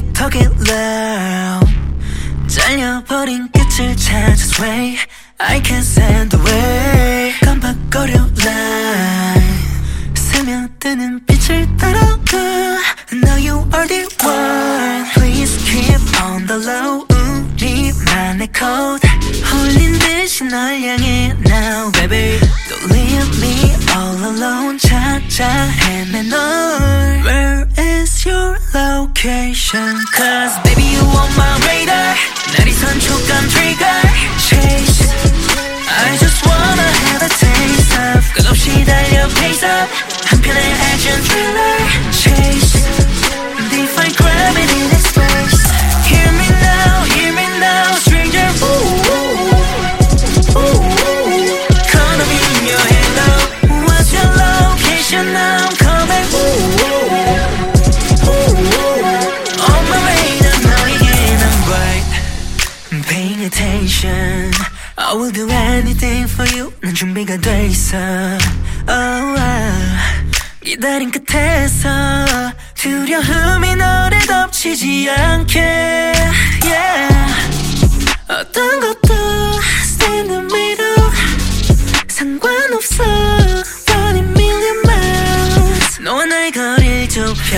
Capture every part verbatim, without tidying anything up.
talk it loud. 잘려버린 끝을 찾아 sway. I can't stand away. 깜빡거려 line. 스며드는 빛을 따라가. Now you are the one. Please keep on the low. 우리만의 code. 홀린 듯이 널 향해 now baby. Don't leave me all alone. 찾아 헤매 널. Where is your location? Cause baby you on my radar. 내리선 촉감 trigger. Chase. I just wanna have a taste of. 끝없이 달려 pace up. 한편의 action thriller. Chase. Defy gravity in space. Hear me now, hear me now, stranger. Ooh, ooh, ooh, ooh. Gonna be in your halo. What's your location now? I'm coming. Ooh, ooh, ooh, ooh. On my way to 너에게 난 right. I'm paying attention. I will do anything for you. 난 준비가 돼 있어. Oh, ah. 기다린 끝에서 두려움이 너를 덮치지 않게. Yeah. 어떤 것도 stay in the middle. 상관없어. One in million miles. 너와 나의 거리를 좁혀.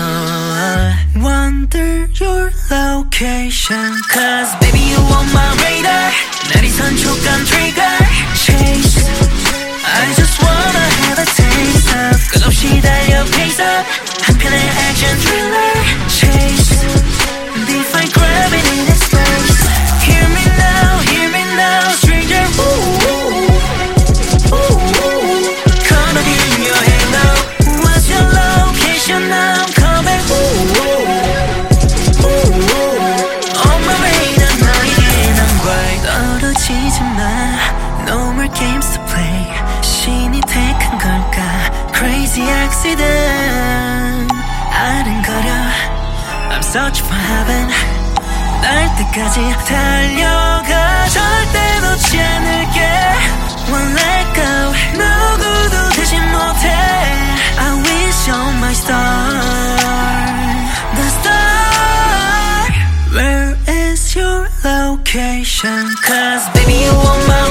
Wonder your location. Cause baby you on my radar. 내리선 촉감 trigger. Chase. I just wanna have a taste of. 끝없이 달려 pace up. 한편의 action thriller. Chase. Defy gravity in space. Hear me now, hear me now, stranger. Ooh, ooh, ooh, ooh. Gonna be in your halo. What's your location now? I'm coming. Ooh, ooh, ooh, ooh. On my way to 너에게 난 right. 떨어지지 마. No more games to play. 신이 택한 걸까? Crazy accident. 아른거려. I'm searching for heaven. 날 때까지 달려가. 절대 놓지 않을게. Won't let go. 누구도 대신 못해. I wish on my star. The star. Where is your location? Cause baby you on my